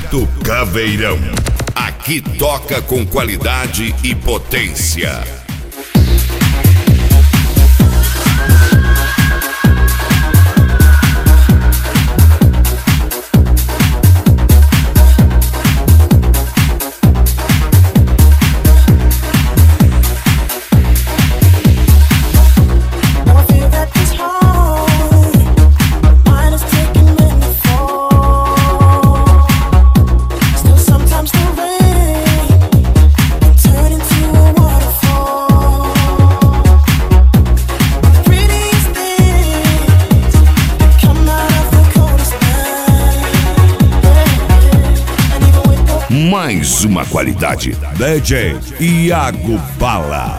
Ducato Caveirão. Aqui toca com qualidade e potência. Mais uma qualidade. DJ Iago Bala.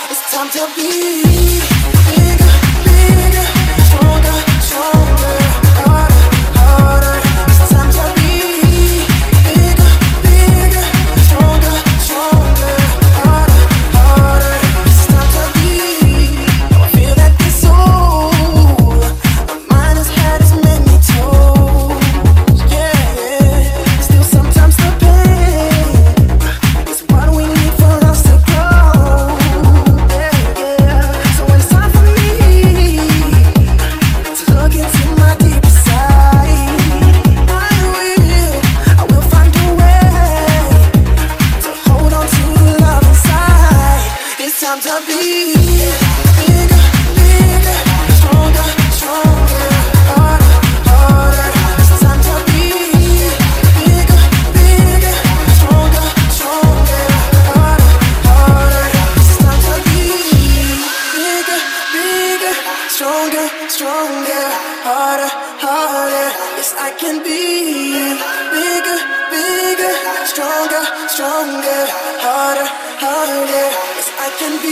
Stronger, harder, harder. Yes, I can be bigger, bigger, stronger, stronger, harder, harder. Yes, I can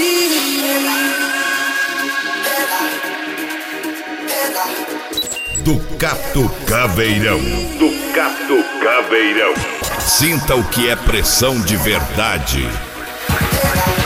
be. Ducato Caveirão. Ducato Caveirão. Sinta o que é pressão de verdade.